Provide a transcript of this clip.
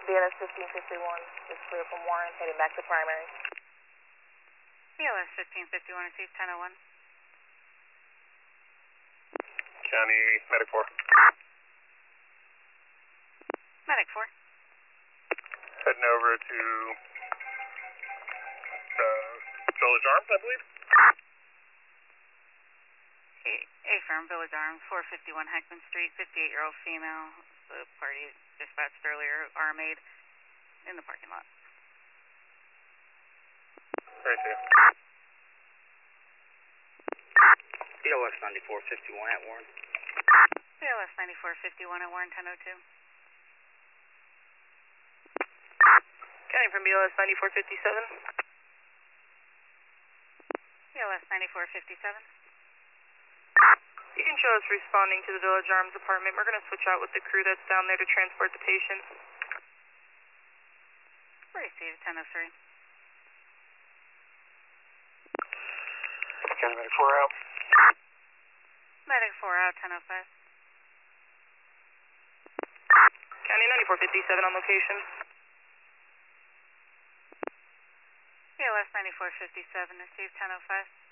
BLS 1551 is clear from Warren, heading back to primary. BLS 1551, receive 1001. County Medic 4. Medic 4. Heading over to Village Arms, I believe. A-firm, Village Arms, 451 Heckman Street, 58-year-old female. The party dispatched earlier, arm aid, in the parking lot. Right there. BLS 9451 at Warren. BLS 9451 at Warren, 1002. County from BLS 9457. BLS 9457. You can show us responding to the Village Arms apartment. We're going to switch out with the crew that's down there to transport the patient. Receive 1003. County Medic 4 out. Medic 4 out, 1005. County 9457 on location. BLS 9457, receive 1005.